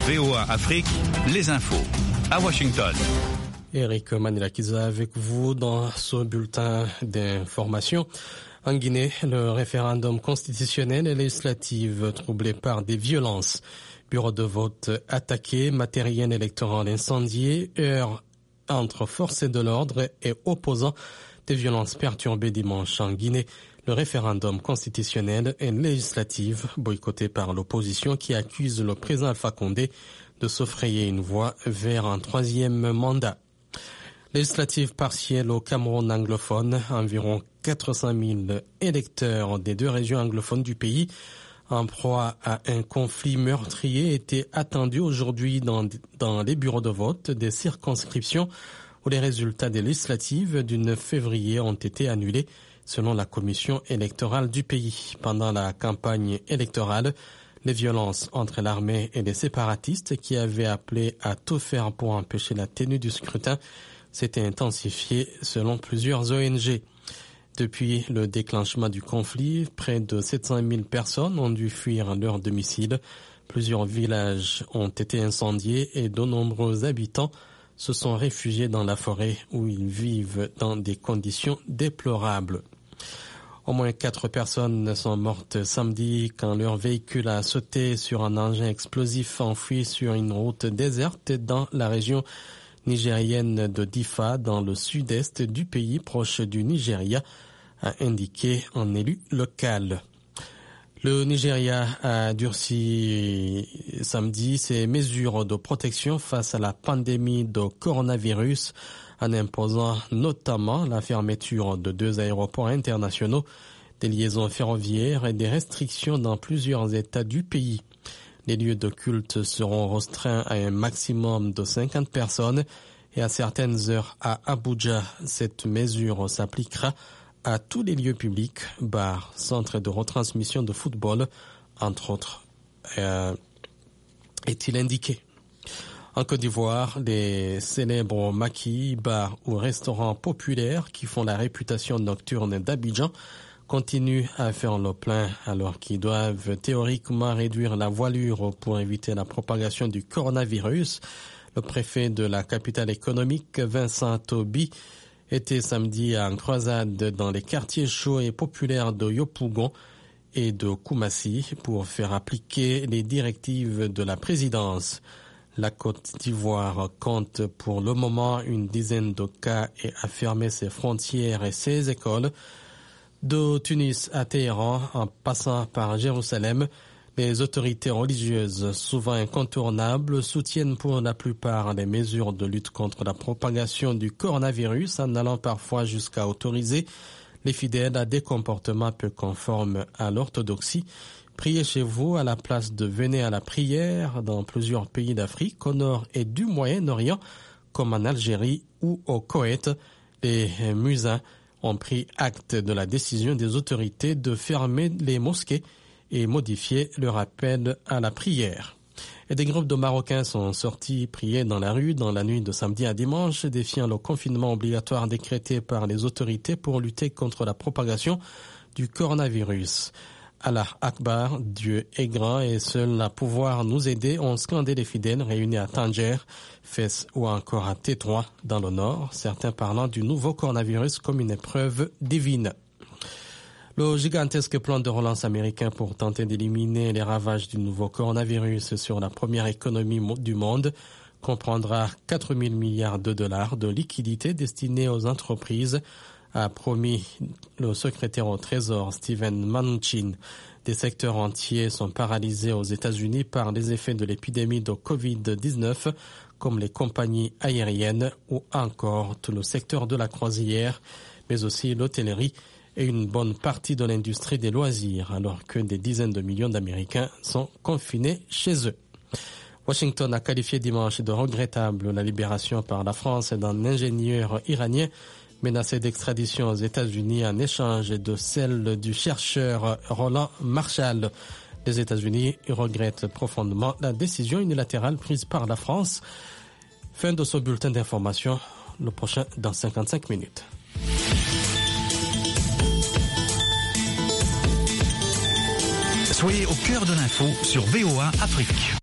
VOA Afrique, les infos. À Washington. Eric Manilakiza avec vous dans ce bulletin d'information. En Guinée, le référendum constitutionnel et législatif troublé par des violences. Bureau de vote attaqué, matériel électoral incendié, heurts entre forces de l'ordre et opposants. Des violences perturbées dimanche en Guinée. Le référendum constitutionnel et législatif boycotté par l'opposition qui accuse le président Alpha Condé de se frayer une voie vers un troisième mandat. Législative partielle au Cameroun anglophone, environ 400 000 électeurs des deux régions anglophones du pays en proie à un conflit meurtrier étaient attendus aujourd'hui dans les bureaux de vote des circonscriptions où les résultats des législatives du 9 février ont été annulés selon la commission électorale du pays. Pendant la campagne électorale, les violences entre l'armée et les séparatistes qui avaient appelé à tout faire pour empêcher la tenue du scrutin s'étaient intensifiées selon plusieurs ONG. Depuis le déclenchement du conflit, près de 700 000 personnes ont dû fuir leur domicile. Plusieurs villages ont été incendiés et de nombreux habitants se sont réfugiés dans la forêt où ils vivent dans des conditions déplorables. Au moins 4 personnes sont mortes samedi quand leur véhicule a sauté sur un engin explosif enfoui sur une route déserte dans la région nigérienne de Diffa, dans le sud-est du pays proche du Nigeria, a indiqué un élu local. Le Nigeria a durci samedi ses mesures de protection face à la pandémie de coronavirus en imposant notamment la fermeture de 2 aéroports internationaux, des liaisons ferroviaires et des restrictions dans plusieurs États du pays. Les lieux de culte seront restreints à un maximum de 50 personnes et à certaines heures à Abuja. Cette mesure s'appliquera à tous les lieux publics, bars, centres de retransmission de football, entre autres, est-il indiqué. En Côte d'Ivoire, les célèbres maquis, bars ou restaurants populaires qui font la réputation nocturne d'Abidjan continuent à faire le plein alors qu'ils doivent théoriquement réduire la voilure pour éviter la propagation du coronavirus. Le préfet de la capitale économique, Vincent Toby, était samedi en croisade dans les quartiers chauds et populaires de Yopougon et de Koumassi pour faire appliquer les directives de la présidence. La Côte d'Ivoire compte pour le moment une dizaine de cas et a fermé ses frontières et ses écoles. De Tunis à Téhéran, en passant par Jérusalem, les autorités religieuses, souvent incontournables, soutiennent pour la plupart les mesures de lutte contre la propagation du coronavirus en allant parfois jusqu'à autoriser les fidèles à des comportements peu conformes à l'orthodoxie. Priez chez vous à la place de venez à la prière dans plusieurs pays d'Afrique, au nord et du Moyen-Orient, comme en Algérie ou au Koweït. Les muezzins ont pris acte de la décision des autorités de fermer les mosquées et modifier le rappel à la prière. Et des groupes de Marocains sont sortis prier dans la rue dans la nuit de samedi à dimanche, défiant le confinement obligatoire décrété par les autorités pour lutter contre la propagation du coronavirus. Allah Akbar, Dieu est grand et seul à pouvoir nous aider, ont scandé les fidèles réunis à Tanger, Fès ou encore à T3 dans le nord, certains parlant du nouveau coronavirus comme une épreuve divine. Le gigantesque plan de relance américain pour tenter d'éliminer les ravages du nouveau coronavirus sur la première économie du monde comprendra 4 000 milliards de dollars de liquidités destinées aux entreprises, a promis le secrétaire au Trésor Steven Mnuchin. Des secteurs entiers sont paralysés aux États-Unis par les effets de l'épidémie de Covid-19, comme les compagnies aériennes ou encore tout le secteur de la croisière, mais aussi l'hôtellerie et une bonne partie de l'industrie des loisirs, alors que des dizaines de millions d'Américains sont confinés chez eux. Washington a qualifié dimanche de regrettable la libération par la France d'un ingénieur iranien menacé d'extradition aux États-Unis en échange de celle du chercheur Roland Marshall. Les États-Unis regrettent profondément la décision unilatérale prise par la France. Fin de ce bulletin d'information, le prochain dans 55 minutes. Soyez au cœur de l'info sur VOA Afrique.